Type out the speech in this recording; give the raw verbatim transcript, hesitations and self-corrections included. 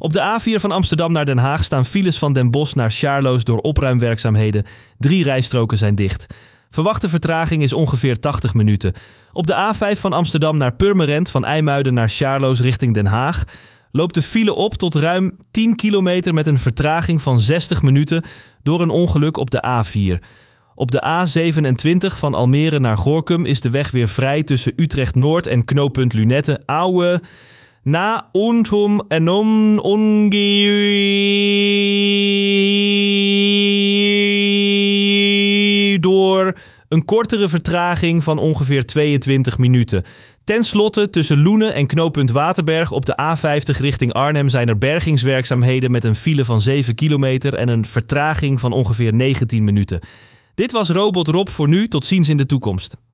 Op de A vier van Amsterdam naar Den Haag staan files van Den Bosch naar Sjaarloos door opruimwerkzaamheden. Drie rijstroken zijn dicht. Verwachte vertraging is ongeveer tachtig minuten. Op de A vijf van Amsterdam naar Purmerend, van IJmuiden naar Sjaarloos richting Den Haag loopt de file op tot ruim tien kilometer met een vertraging van zestig minuten door een ongeluk op de A vier. Op de A zevenentwintig van Almere naar Gorinchem is de weg weer vrij tussen Utrecht-Noord en knooppunt Lunette Oude. Na untum en om onge door een kortere vertraging van ongeveer tweeëntwintig minuten. Ten slotte tussen Loenen en knooppunt Waterberg op de A vijftig richting Arnhem zijn er bergingswerkzaamheden met een file van zeven kilometer en een vertraging van ongeveer negentien minuten. Dit was Robot Rob voor nu. Tot ziens in de toekomst.